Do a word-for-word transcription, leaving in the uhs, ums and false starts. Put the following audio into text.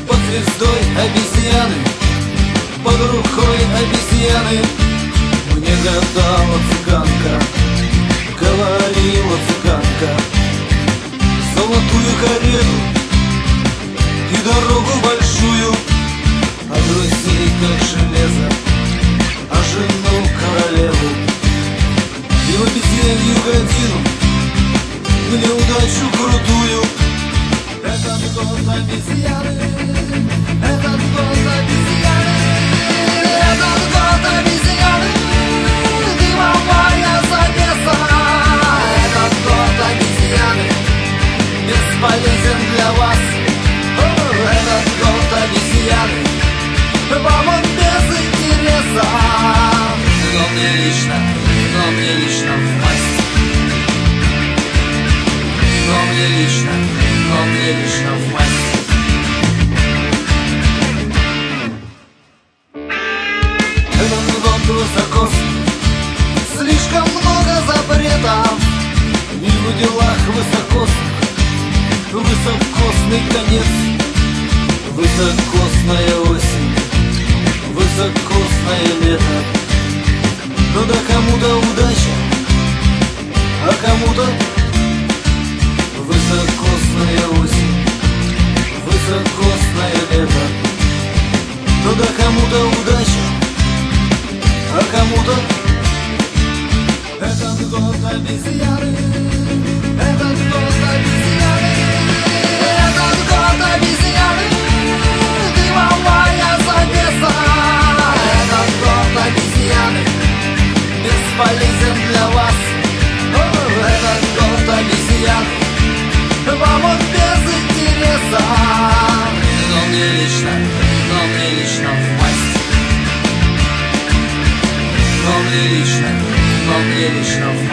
Под звездой обезьяны, под рукой обезьяны. Мне гадала цыганка, говорила цыганка, золотую карету и дорогу большую, а друзей как железо, а жену королеву. И в обезьянью годину мне удачу крутую. Этот год обезьяны, этот год обезьяны, этот год обезьяны, дымовая завеса. Этот год обезьяны бесполезен для вас. О, этот год обезьяны вам он без интереса. Но мне лично, но мне лично в масть. Но мне лично, но мне лично в масть. Этот год высокосный, слишком много запретов. Не в делах высокосных, высокосный конец. Высокосная осень, высокосное лето. Ну да кому-то удача, а кому-то высокосная осень, высокосное лето. Ну да кому-то удача, а кому-то этот год обезьяны, этот год обезьяны, этот год обезьяны, дымовая завеса. Этот год обезьяны бесполезен для вас. О, этот год обезьяны вам он без интереса. Но мне лично, но мне лично в масть. Но мне лично, но мне лично в